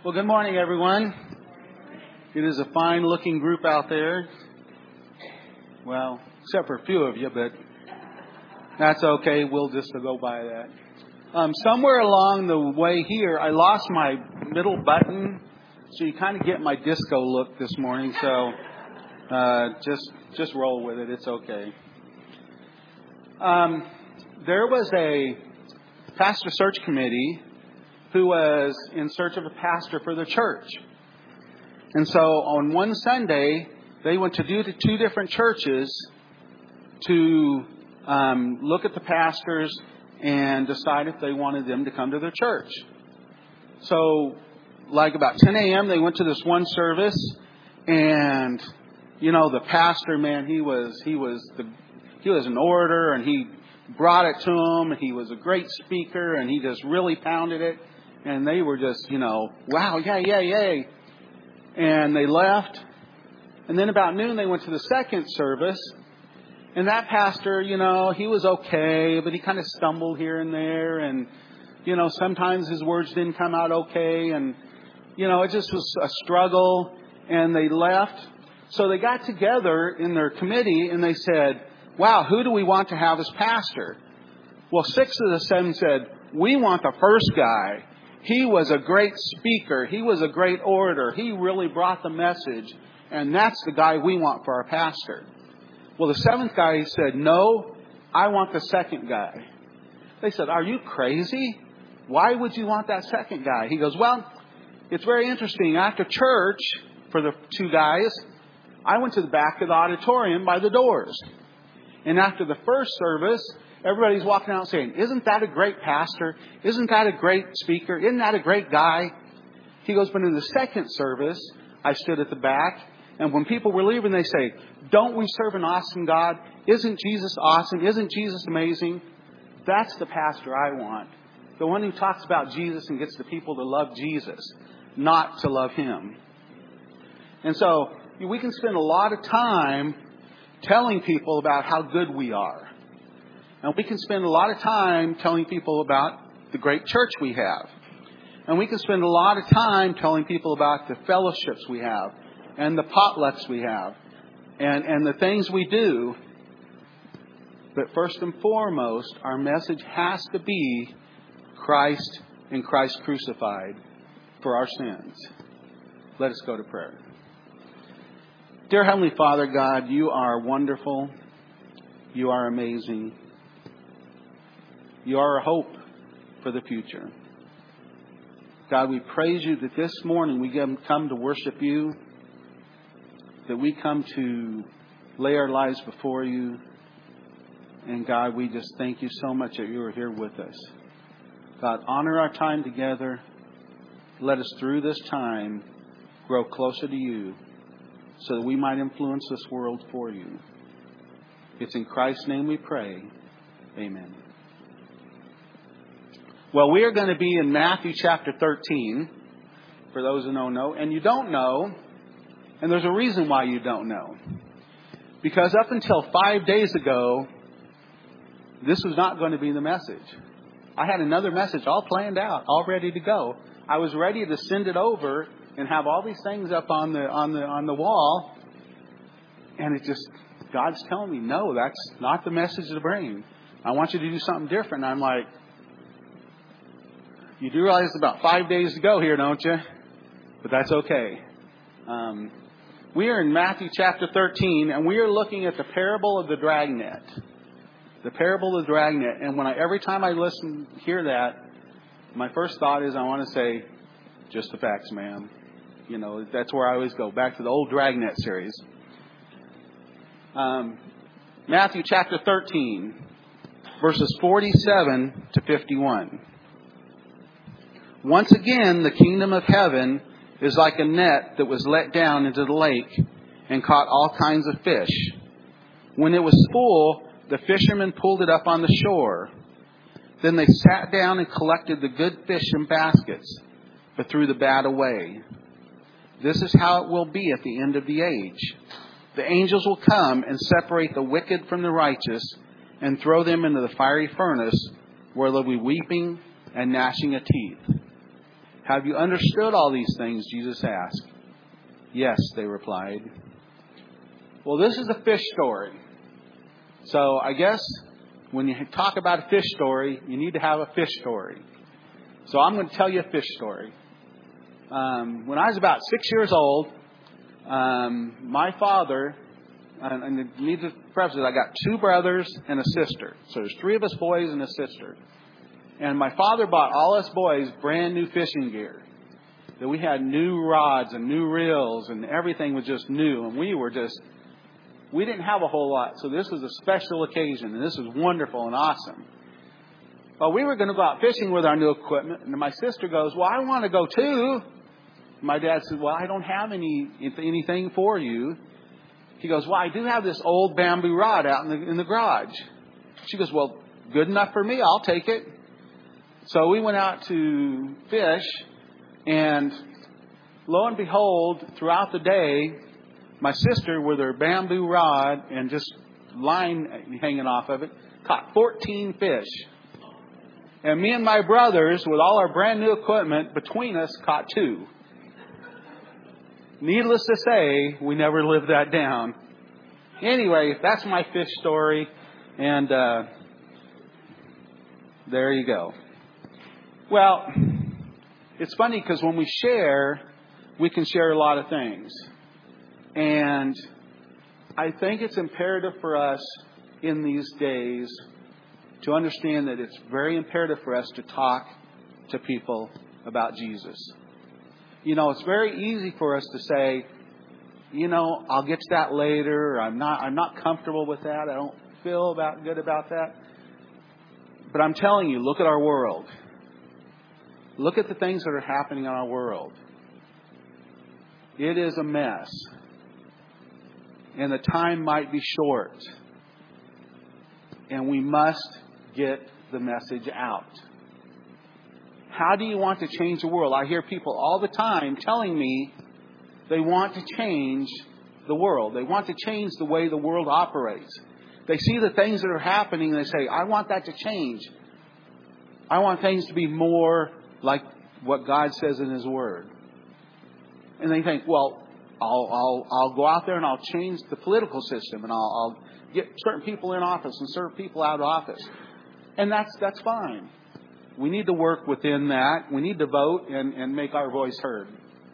Well, good morning, everyone. It is a fine-looking group out there. Well, except for a few of you, but that's okay. We'll just go by that. Somewhere along the way here, I lost my middle button, so you kind of get my disco look this morning. So just roll with it. It's okay. There was a pastor search committee who was in search of a pastor for the church. And so on one Sunday, they went to two different churches to look at the pastors and decide if they wanted them to come to their church. So like about 10 a.m., they went to this one service, and the pastor, man, he was an orator, and he brought it to them, and he was a great speaker, and he just really pounded it. And they were just, wow, yay. And they left. And then about noon, they went to the second service. And that pastor, he was okay, but he kind of stumbled here and there. And, sometimes his words didn't come out okay. And, it just was a struggle. And they left. So they got together in their committee and they said, wow, who do we want to have as pastor? Well, 6 of the 7 said, we want the first guy. He was a great speaker. He was a great orator. He really brought the message. And that's the guy we want for our pastor. Well, the 7th guy said, no, I want the second guy. They said, are you crazy? Why would you want that second guy? He goes, well, it's very interesting. After church, for the 2 guys, I went to the back of the auditorium by the doors. And after the first service, everybody's walking out saying, isn't that a great pastor? Isn't that a great speaker? Isn't that a great guy? He goes, but in the second service, I stood at the back. And when people were leaving, they say, don't we serve an awesome God? Isn't Jesus awesome? Isn't Jesus amazing? That's the pastor I want. The one who talks about Jesus and gets the people to love Jesus, not to love him. And so we can spend a lot of time telling people about how good we are. And we can spend a lot of time telling people about the great church we have. And we can spend a lot of time telling people about the fellowships we have and the potlucks we have and the things we do. But first and foremost, our message has to be Christ and Christ crucified for our sins. Let us go to prayer. Dear Heavenly Father, God, you are wonderful. You are amazing. You are a hope for the future. God, we praise you that this morning we come to worship you, that we come to lay our lives before you. And God, we just thank you so much that you are here with us. God, honor our time together. Let us through this time grow closer to you so that we might influence this world for you. It's in Christ's name we pray. Amen. Well, we are going to be in Matthew chapter 13, for those who don't know. And you don't know, and there's a reason why you don't know. Because up until 5 days ago, this was not going to be the message. I had another message all planned out, all ready to go. I was ready to send it over and have all these things up on the wall. And God's telling me, no, that's not the message to bring. I want you to do something different. And I'm like, you do realize it's about 5 days to go here, don't you? But that's okay. We are in Matthew chapter 13, and we are looking at the parable of the dragnet. The parable of the dragnet. And every time I hear that, my first thought is I want to say, just the facts, ma'am. That's where I always go, back to the old Dragnet series. Matthew chapter 13, verses 47 to 51. Once again, the kingdom of heaven is like a net that was let down into the lake and caught all kinds of fish. When it was full, the fishermen pulled it up on the shore. Then they sat down and collected the good fish in baskets, but threw the bad away. This is how it will be at the end of the age. The angels will come and separate the wicked from the righteous and throw them into the fiery furnace, where there will be weeping and gnashing of teeth. "Have you understood all these things?" Jesus asked. "Yes," they replied. Well, this is a fish story. So I guess when you talk about a fish story, you need to have a fish story. So I'm going to tell you a fish story. When I was about 6 years old, my father, and I need to preface it, I got 2 brothers and a sister. So there's 3 of us boys and a sister. And my father bought all us boys brand new fishing gear. That we had new rods and new reels and everything was just new. And we didn't have a whole lot. So this was a special occasion and this was wonderful and awesome. Well, we were going to go out fishing with our new equipment. And my sister goes, "Well, I want to go too." My dad said, "Well, I don't have anything for you." He goes, "Well, I do have this old bamboo rod out in the garage." She goes, "Well, good enough for me. I'll take it." So we went out to fish, and lo and behold, throughout the day, my sister, with her bamboo rod and just line hanging off of it, caught 14 fish. And me and my brothers, with all our brand new equipment between us, caught 2. Needless to say, we never lived that down. Anyway, that's my fish story. And there you go. Well, it's funny because when we share, we can share a lot of things. And I think it's imperative for us in these days to understand that it's very imperative for us to talk to people about Jesus. You know, it's very easy for us to say, "I'll get to that later," or I'm not comfortable with that. I don't feel good about that. But I'm telling you, look at our world. Look at the things that are happening in our world. It is a mess. And the time might be short. And we must get the message out. How do you want to change the world? I hear people all the time telling me they want to change the world. They want to change the way the world operates. They see the things that are happening and they say, "I want that to change. I want things to be more like what God says in His Word." And they think, "Well, I'll go out there and I'll change the political system and I'll get certain people in office and certain people out of office." And that's fine. We need to work within that. We need to vote and make our voice heard.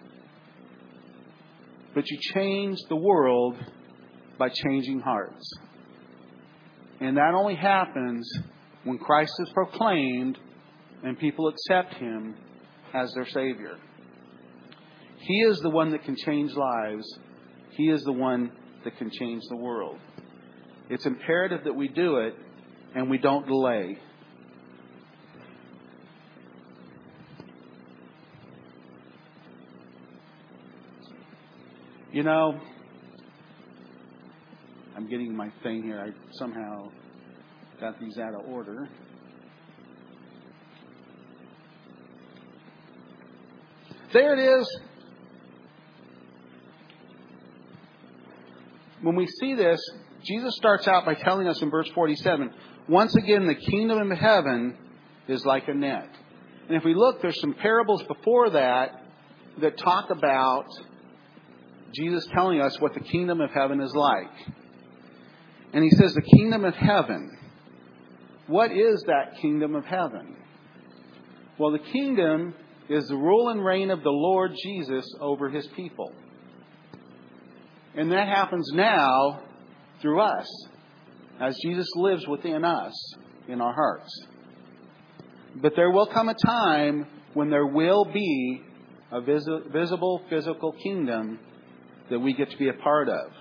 But you change the world by changing hearts. And that only happens when Christ is proclaimed and people accept Him as their Savior. He is the one that can change lives. He is the one that can change the world. It's imperative that we do it and we don't delay. I'm getting my thing here. I somehow got these out of order. There it is. When we see this, Jesus starts out by telling us in verse 47, "Once again, the kingdom of heaven is like a net." And if we look, there's some parables before that talk about Jesus telling us what the kingdom of heaven is like. And He says the kingdom of heaven. What is that kingdom of heaven? Well, the kingdom is the rule and reign of the Lord Jesus over His people. And that happens now through us, as Jesus lives within us, in our hearts. But there will come a time when there will be a visible physical kingdom that we get to be a part of.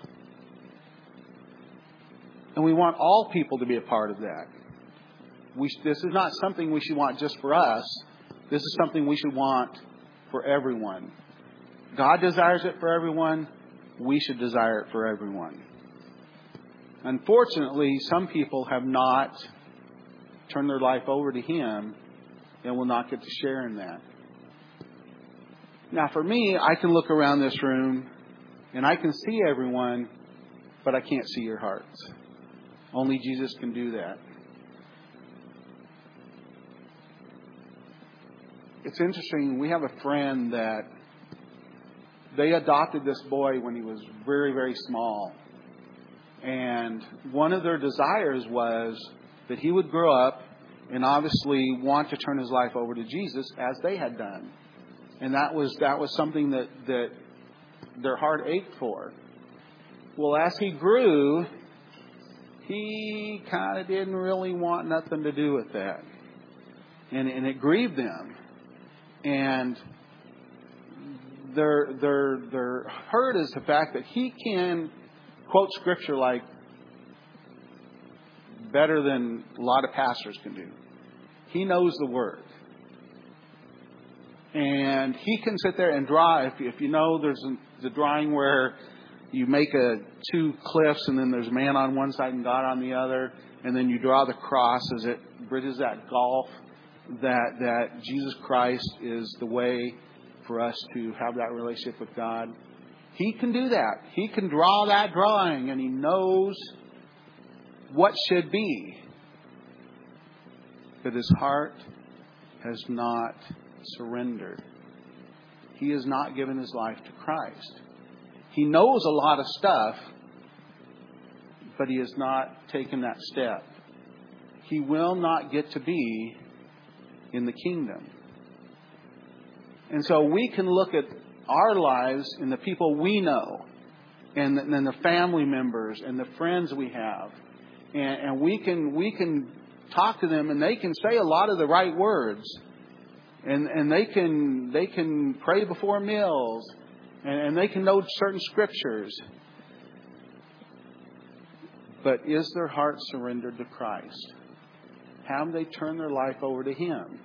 And we want all people to be a part of that. This is not something we should want just for us. This is something we should want for everyone. God desires it for everyone. We should desire it for everyone. Unfortunately, some people have not turned their life over to Him and will not get to share in that. Now, for me, I can look around this room and I can see everyone, but I can't see your hearts. Only Jesus can do that. it's interesting. We have a friend that they adopted this boy when he was very, very small. And one of their desires was that he would grow up and obviously want to turn his life over to Jesus as they had done. And that was something that their heart ached for. Well, as he grew, he kind of didn't really want nothing to do with that. And it grieved them. And their hurt is the fact that he can quote Scripture like better than a lot of pastors can do. He knows the Word. And he can sit there and draw. If you know, there's the drawing where you make two cliffs and then there's man on one side and God on the other. And then you draw the cross as it bridges that gulf that Jesus Christ is the way for us to have that relationship with God. He can do that. He can draw that drawing and he knows what should be. But his heart has not surrendered. He has not given his life to Christ. He knows a lot of stuff, but he has not taken that step. He will not get to be in the kingdom. And so we can look at our lives and the people we know and the family members and the friends we have. And we can talk to them and they can say a lot of the right words. And they can pray before meals. And they can know certain scriptures. But is their heart surrendered to Christ? Have they turned their life over to Him?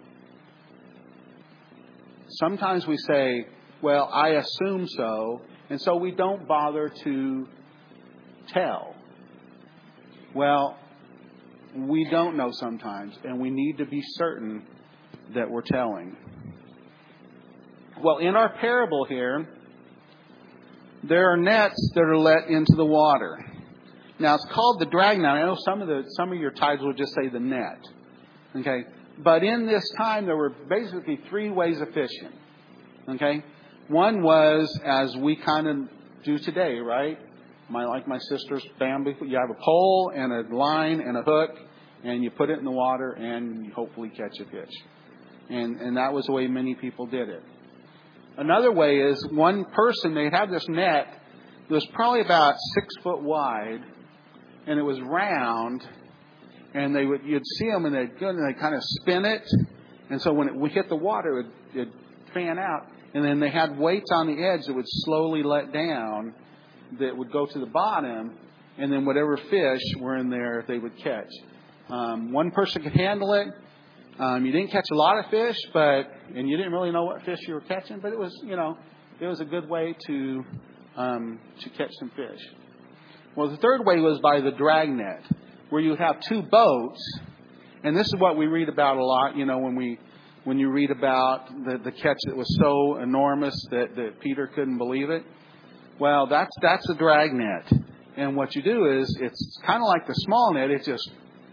Sometimes we say, well, I assume so. And so we don't bother to tell. Well, we don't know sometimes. And we need to be certain that we're telling. Well, in our parable here, there are nets that are let into the water. Now, it's called the dragnet. I know some of your titles would just say the net. Okay? But in this time, there were basically three ways of fishing. Okay? One was, as we kind of do today, right? Like my sister's family, you have a pole and a line and a hook, and you put it in the water, and you hopefully catch a fish. And that was the way many people did it. Another way is one person, they'd have this net that was probably about 6 foot wide, and it was round, and you'd see them, and they'd kind of spin it, and so when it would hit the water, it'd fan out, and then they had weights on the edge that would slowly let down, that would go to the bottom, and then whatever fish were in there, they would catch. One person could handle it. You didn't catch a lot of fish, and you didn't really know what fish you were catching, but it was a good way to catch some fish. Well, the third way was by the dragnet, where you have two boats, and this is what we read about a lot. When you read about the catch that was so enormous that Peter couldn't believe it. Well, that's a dragnet, and what you do is it's kind of like the small net. It's just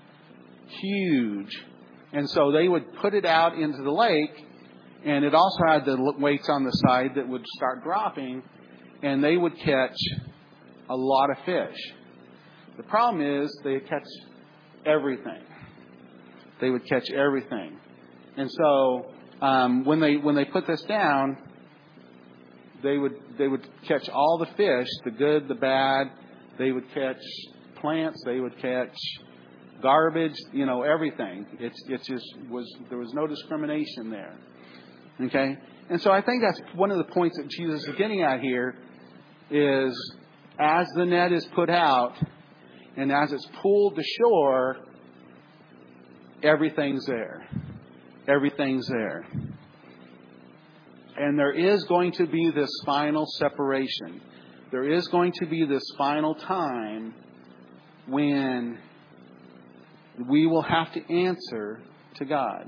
huge. And so they would put it out into the lake, and it also had the weights on the side that would start dropping, and they would catch a lot of fish. The problem is they would catch everything. They would catch everything. And so when they put this down, they would catch all the fish, the good, the bad. They would catch plants. They would catch garbage, everything. There was no discrimination there. Okay? And so I think that's one of the points that Jesus is getting at here is as the net is put out and as it's pulled to shore, everything's there. Everything's there. And there is going to be this final separation. There is going to be this final time when we will have to answer to God.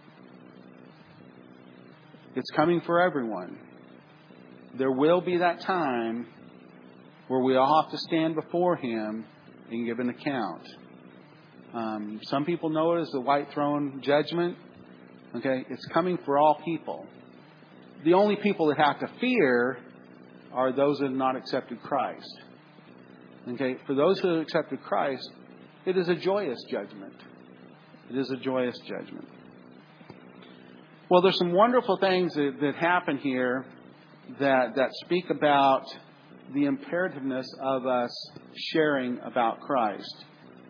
It's coming for everyone. There will be that time where we all have to stand before Him and give an account. Some people know it as the white throne judgment. Okay? It's coming for all people. The only people that have to fear are those that have not accepted Christ. Okay? For those who have accepted Christ, it is a joyous judgment. It is a joyous judgment. Well, there's some wonderful things that happen here that speak about the imperativeness of us sharing about Christ.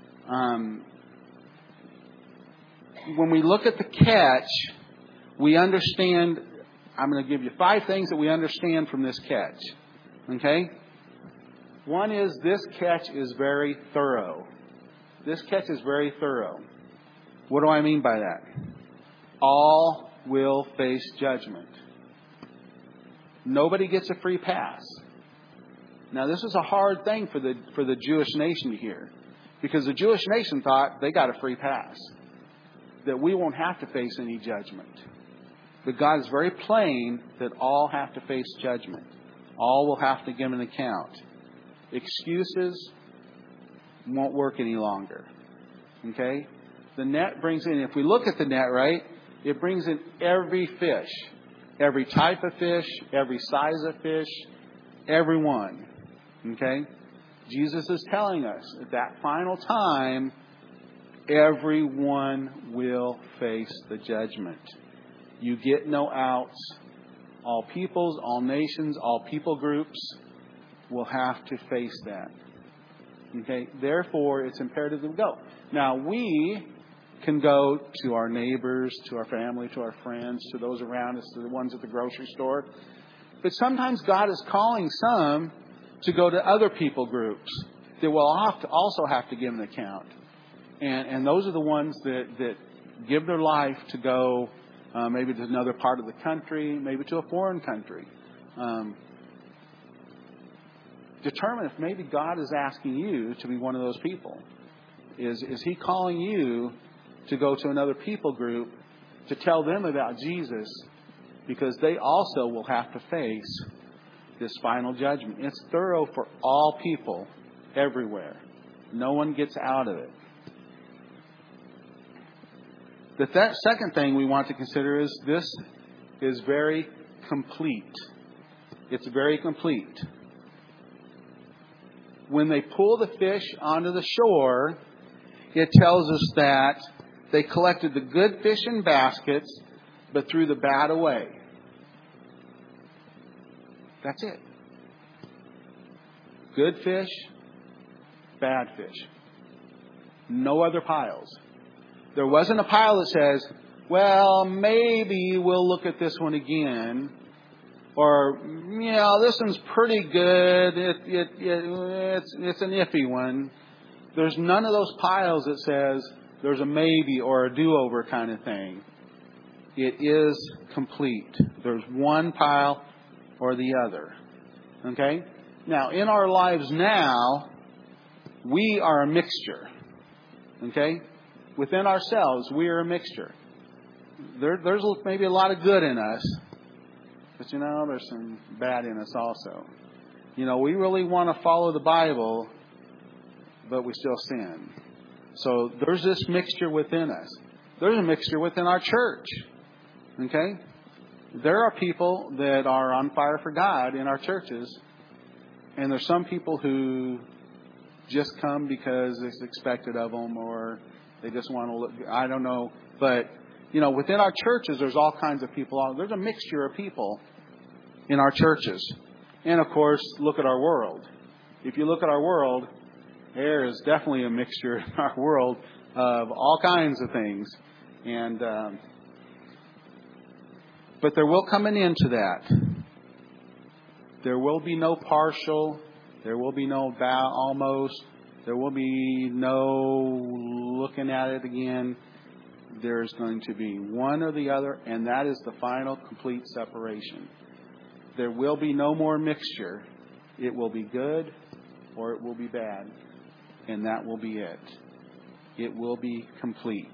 When we look at the catch, we understand. I'm going to give you 5 things that we understand from this catch. Okay? One is this catch is very thorough. This catch is very thorough. What do I mean by that? All will face judgment. Nobody gets a free pass. Now, this is a hard thing for the Jewish nation to hear, because the Jewish nation thought they got a free pass, that we won't have to face any judgment. But God is very plain that all have to face judgment. All will have to give an account. Excuses won't work any longer. Okay? The net brings in, if we look at the net, right, it brings in every fish. Every type of fish, every size of fish, every one. Okay? Jesus is telling us at that final time, everyone will face the judgment. You get no outs. All peoples, all nations, all people groups will have to face that. Okay? Therefore, it's imperative that we go. Now, we can go to our neighbors, to our family, to our friends, to those around us, to the ones at the grocery store. But sometimes God is calling some to go to other people groups that will also have to give an account. And those are the ones that give their life to go maybe to another part of the country, maybe to a foreign country. Determine if maybe God is asking you to be one of those people. Is He calling you to go to another people group to tell them about Jesus, because they also will have to face this final judgment. It's thorough for all people everywhere. No one gets out of it. The second thing we want to consider is this is very complete. It's very complete. When they pull the fish onto the shore, it tells us that they collected the good fish in baskets, but threw the bad away. That's it. Good fish, bad fish. No other piles. There wasn't a pile that says, well, maybe we'll look at this one again. Or, this one's pretty good. It's an iffy one. There's none of those piles that says there's a maybe or a do-over kind of thing. It is complete. There's one pile or the other. Okay? Now, in our lives now, we are a mixture. Okay? Within ourselves, we are a mixture. There's maybe a lot of good in us, but there's some bad in us also. We really want to follow the Bible, but we still sin. So there's this mixture within us. There's a mixture within our church. Okay? There are people that are on fire for God in our churches, and there's some people who just come because it's expected of them, or they just want to look. I don't know. But, within our churches, there's all kinds of people. There's a mixture of people in our churches. And, of course, look at our world. If you look at our world, there is definitely a mixture in our world of all kinds of things. And but there will come an end to that. There will be no partial. There will be no almost. There will be no looking at it again. There's going to be one or the other, and that is the final complete separation. There will be no more mixture. It will be good or it will be bad. And that will be it. It will be complete.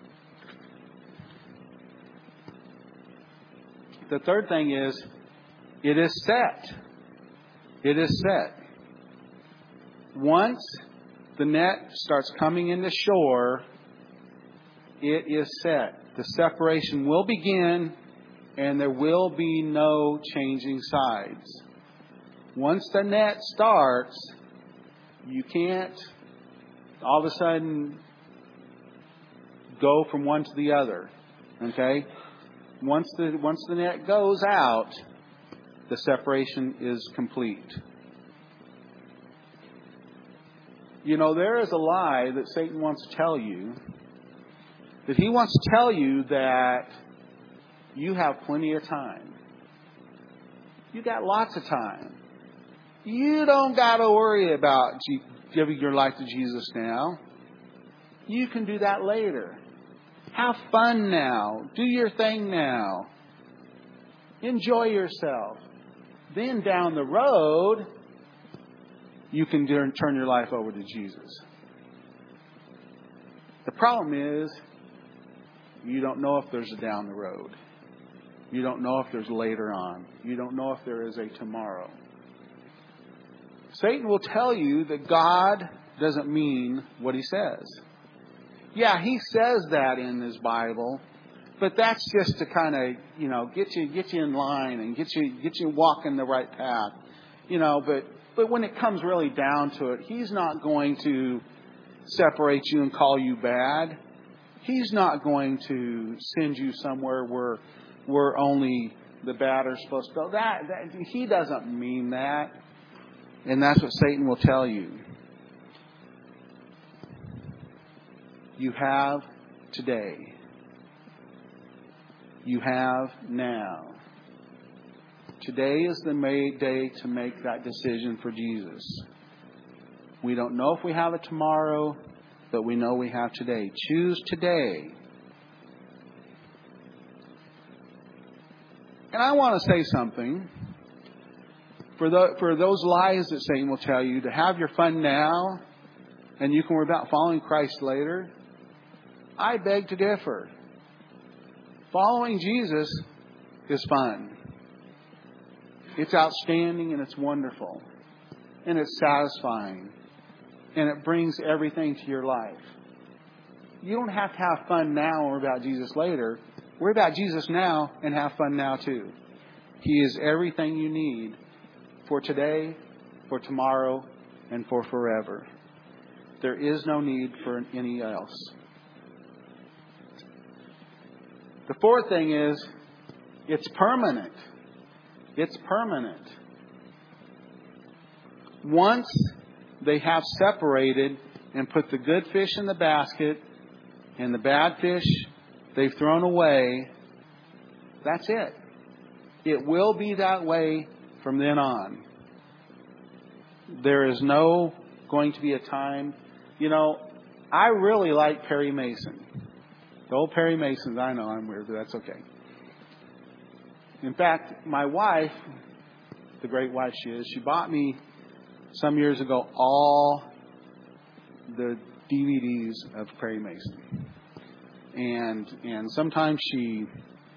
The third thing is, it is set. It is set. Once the net starts coming into shore, it is set. the separation will begin and there will be no changing sides. Once the net starts, you can't all of a sudden go from one to the other. Okay? Once the net goes out, the separation is complete. You know, there is a lie that Satan wants to tell you. That he wants to tell you that you have plenty of time. You got lots of time. You don't got to worry about giving your life to Jesus now. You can do that later. Have fun now. Do your thing now. Enjoy yourself. Then down the road, you can turn your life over to Jesus. The problem is, you don't know if there's a down the road. You don't know if there's later on. You don't know if there is a tomorrow. Satan will tell you that God doesn't mean what He says. Yeah, He says that in His Bible, but that's just to kind of, get you in line and get you walking the right path. But when it comes really down to it, He's not going to separate you and call you bad. He's not going to send you somewhere where only the bad are supposed to go. He doesn't mean that. And that's what Satan will tell you. You have today. You have now. Today is the day to make that decision for Jesus. We don't know if we have it tomorrow, but we know we have today. Choose today. And I want to say something. For those lies that Satan will tell you, to have your fun now and you can worry about following Christ later, I beg to differ. Following Jesus is fun. It's outstanding and it's wonderful. And it's satisfying. And it brings everything to your life. You don't have to have fun now and worry about Jesus later. Worry about Jesus now and have fun now too. He is everything you need for today, for tomorrow, and for forever. There is no need for any else. The fourth thing is, it's permanent. It's permanent. Once they have separated and put the good fish in the basket and the bad fish they've thrown away, that's it. It will be that way from then on. There is no going to be a time. I really like Perry Mason. The old Perry Masons. I know I'm weird, but that's okay. In fact, my wife, the great wife she is, she bought me some years ago all the DVDs of Perry Mason. And sometimes she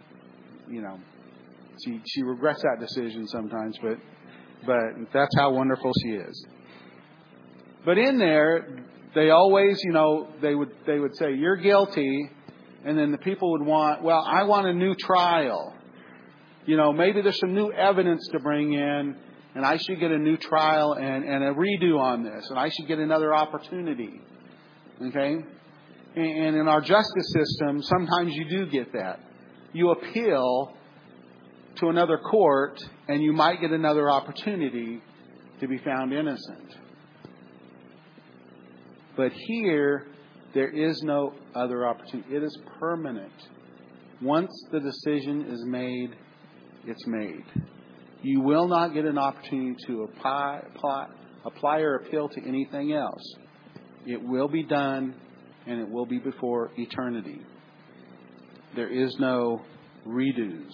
regrets that decision sometimes, but that's how wonderful she is. But in there, they always, they would say, "You're guilty," and then the people would want, "Well, I want a new trial. Maybe there's some new evidence to bring in, and I should get a new trial and a redo on this, and I should get another opportunity." Okay? And in our justice system, sometimes you do get that. You appeal to another court, and you might get another opportunity to be found innocent. But here, there is no other opportunity. It is permanent. Once the decision is made, it's made. You will not get an opportunity to apply or appeal to anything else. It will be done, and it will be before eternity. There is no redos.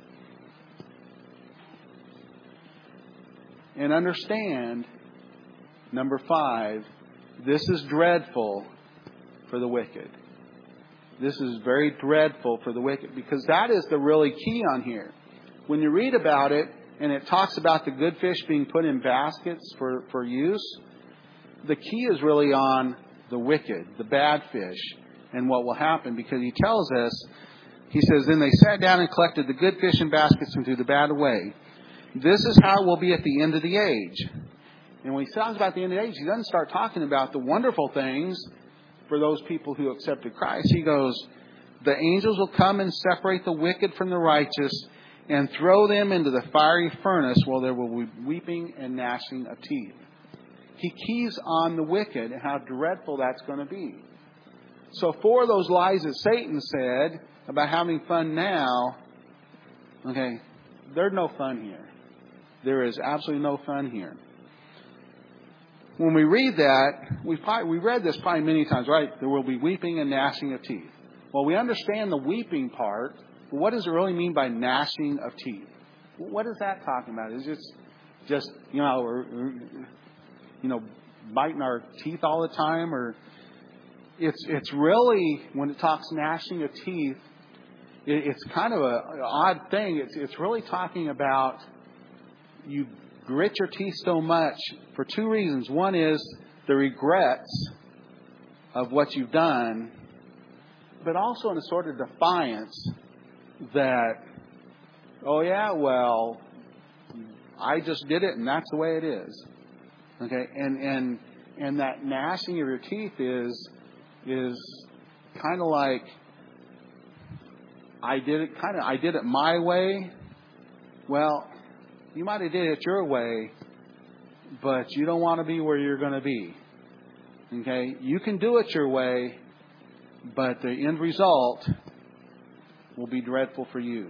And understand, number 5, this is dreadful for the wicked. This is very dreadful for the wicked, because that is the really key on here. When you read about it, and it talks about the good fish being put in baskets for use, the key is really on the wicked, the bad fish. and what will happen, because he tells us, he says, then they sat down and collected the good fish in baskets and threw the bad away. This is how it will be at the end of the age. And when he talks about the end of the age, he doesn't start talking about the wonderful things for those people who accepted Christ. He goes, the angels will come and separate the wicked from the righteous and throw them into the fiery furnace where there will be weeping and gnashing of teeth. He keys on the wicked and how dreadful that's going to be. So for those lies that Satan said about having fun now, okay, there's no fun here. There is absolutely no fun here. When we read that, we read this probably many times, right? There will be weeping and gnashing of teeth. Well, we understand the weeping part, but what does it really mean by gnashing of teeth? What is that talking about? Is it just biting our teeth all the time, or it's really, when it talks gnashing of teeth, it's kind of an odd thing. It's really talking about you grit your teeth so much for two reasons. One is the regrets of what you've done, but also in a sort of defiance that, oh yeah, well, I just did it and that's the way it is. Okay, and that gnashing of your teeth is kind of like, I did it my way. Well, you might have did it your way, but you don't want to be where you're going to be. Okay, you can do it your way, but the end result will be dreadful for you.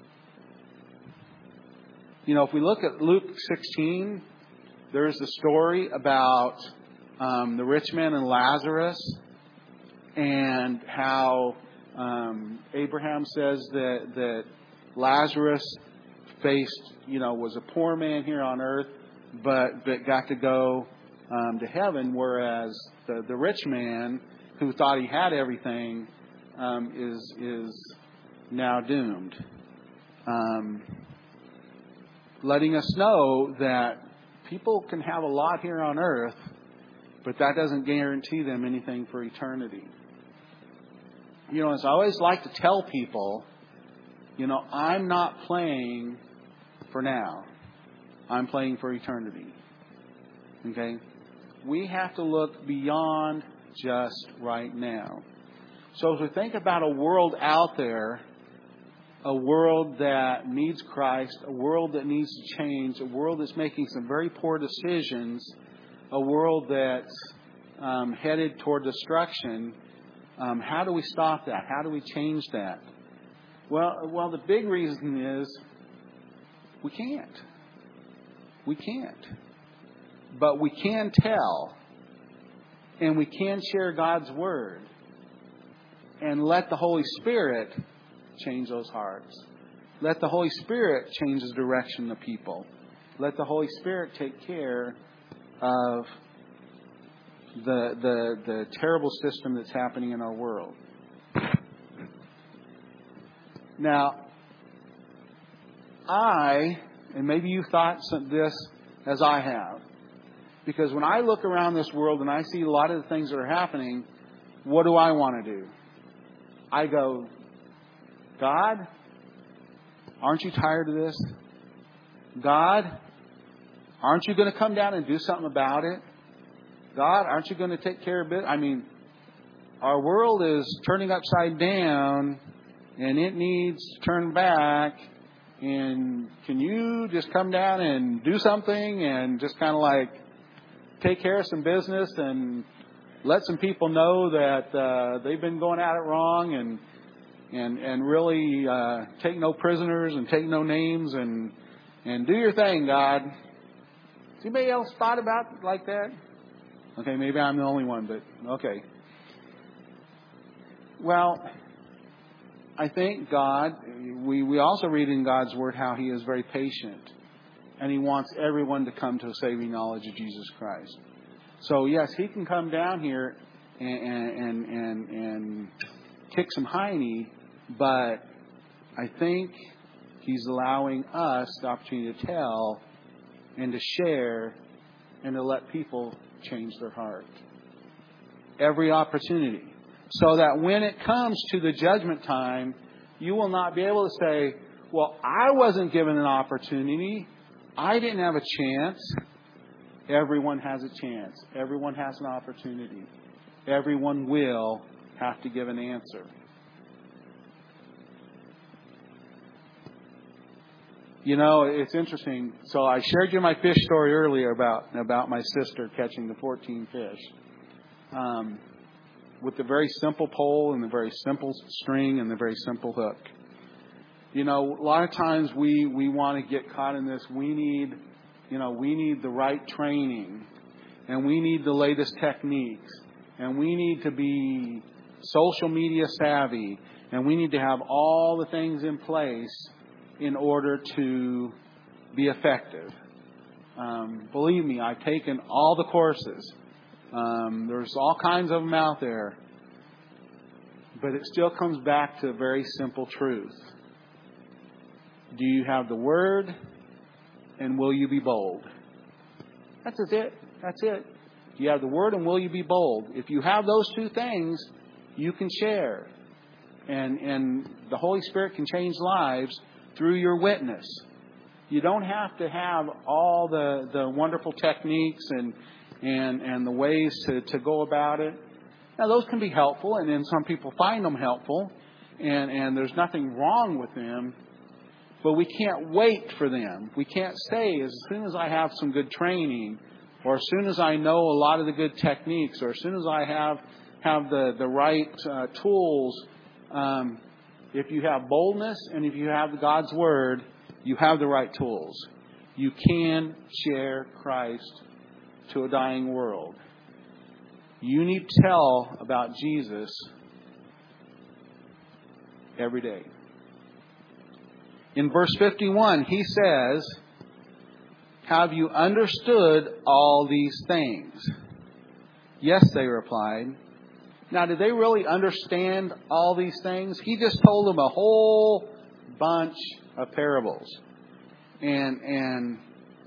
If we look at Luke 16, there's the story about the rich man and Lazarus, and how Abraham says that Lazarus faced, was a poor man here on earth, but got to go to heaven, whereas the rich man who thought he had everything is now doomed. Letting us know that people can have a lot here on earth, but that doesn't guarantee them anything for eternity. As I always like to tell people, I'm not playing for now. I'm playing for eternity. Okay? We have to look beyond just right now. So as we think about a world out there, a world that needs Christ, a world that needs to change, a world that's making some very poor decisions, a world that's headed toward destruction, how do we stop that? How do we change that? Well, the big reason is we can't. We can't. But we can tell, and we can share God's Word, and let the Holy Spirit change those hearts. Let the Holy Spirit change the direction of people. Let the Holy Spirit take care of the terrible system that's happening in our world. Now, and maybe you thought this as I have, because when I look around this world and I see a lot of the things that are happening, what do I want to do? I go, God, aren't you tired of this? God, aren't you going to come down and do something about it? God, aren't you going to take care of it? I mean, our world is turning upside down and it needs to turn back. And can you just come down and do something and just kind of like take care of some business and let some people know that they've been going at it wrong, and really take no prisoners and take no names and do your thing, God. Has anybody else thought about it like that? Okay, maybe I'm the only one, but okay. Well, I think God, we also read in God's Word how He is very patient, and He wants everyone to come to a saving knowledge of Jesus Christ. So yes, He can come down here and kick some hiney, but I think He's allowing us the opportunity to tell and to share and to let people change their heart. Every opportunity. So that when it comes to the judgment time, you will not be able to say, well, I wasn't given an opportunity. I didn't have a chance. Everyone has a chance. Everyone has an opportunity. Everyone will have to give an answer. You know, it's interesting. So I shared you my fish story earlier about my sister catching the 14 fish. With the very simple pole and the very simple string and the very simple hook. You know, a lot of times we want to get caught in this. We need the right training, and we need the latest techniques, and we need to be social media savvy, and we need to have all the things in place in order to be effective. Believe me, I've taken all the courses. There's all kinds of them out there. But it still comes back to a very simple truth. Do you have the Word? And will you be bold? That's it. That's it. Do you have the Word and will you be bold? If you have those two things, you can share. And the Holy Spirit can change lives through your witness. You don't have to have all the wonderful techniques and the ways to go about it. Now, those can be helpful, and then some people find them helpful, and there's nothing wrong with them, but we can't wait for them. We can't say, as soon as I have some good training, or as soon as I know a lot of the good techniques, or as soon as I have the right tools. If you have boldness and if you have God's Word, you have the right tools. You can share Christ to a dying world. You need to tell about Jesus every day. In verse 51, he says, have you understood all these things? Yes, they replied. Now, did they really understand all these things? He just told them a whole bunch of parables. And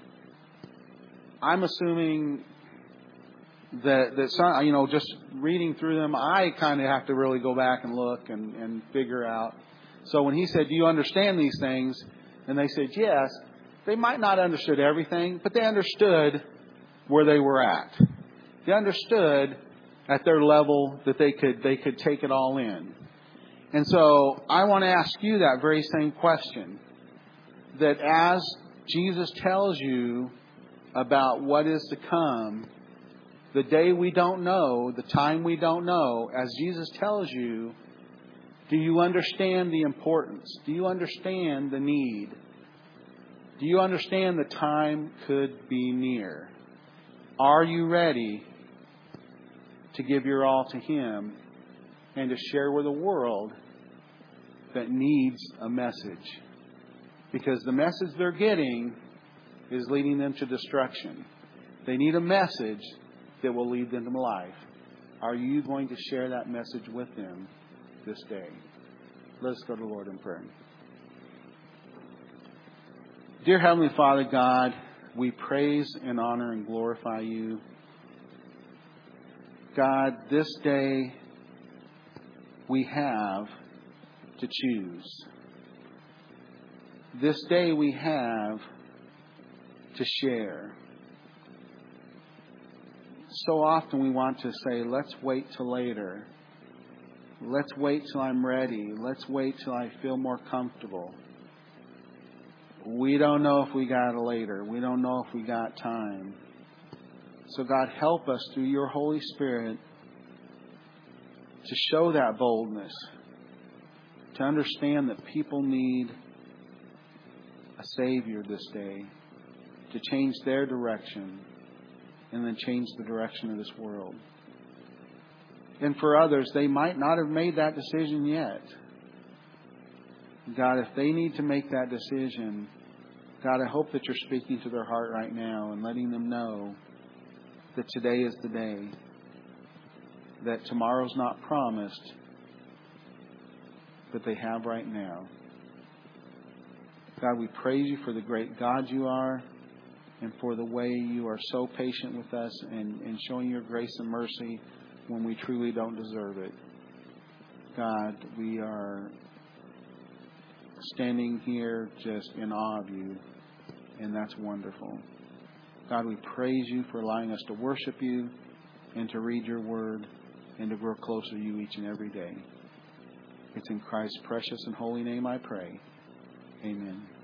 I'm assuming that some, just reading through them, I kind of have to really go back and look and figure out. So when he said, do you understand these things? And they said, yes. They might not have understood everything, but they understood where they were at. They understood at their level that they could take it all in. And so I want to ask you that very same question. That as Jesus tells you about what is to come, the day we don't know, the time we don't know, as Jesus tells you, do you understand the importance? Do you understand the need? Do you understand the time could be near? Are you ready to give your all to Him and to share with a world that needs a message? Because the message they're getting is leading them to destruction. They need a message that will lead them to life. Are you going to share that message with them this day? Let us go to the Lord in prayer. Dear Heavenly Father God, we praise and honor and glorify You. God, this day we have to choose. This day we have to share. So often we want to say, let's wait till later. Let's wait till I'm ready. Let's wait till I feel more comfortable. We don't know if we got it later. We don't know if we got time. So God, help us through Your Holy Spirit to show that boldness, to understand that people need a Savior this day, to change their direction and then change the direction of this world. And for others, they might not have made that decision yet. God, if they need to make that decision, God, I hope that You're speaking to their heart right now and letting them know that today is the day, that tomorrow's not promised, but they have right now. God, we praise You for the great God You are and for the way You are so patient with us and showing Your grace and mercy when we truly don't deserve it. God, we are standing here just in awe of you, and that's wonderful. God, we praise you for allowing us to worship you and to read your word and to grow closer to you each and every day. It's in Christ's precious and holy name I pray. Amen.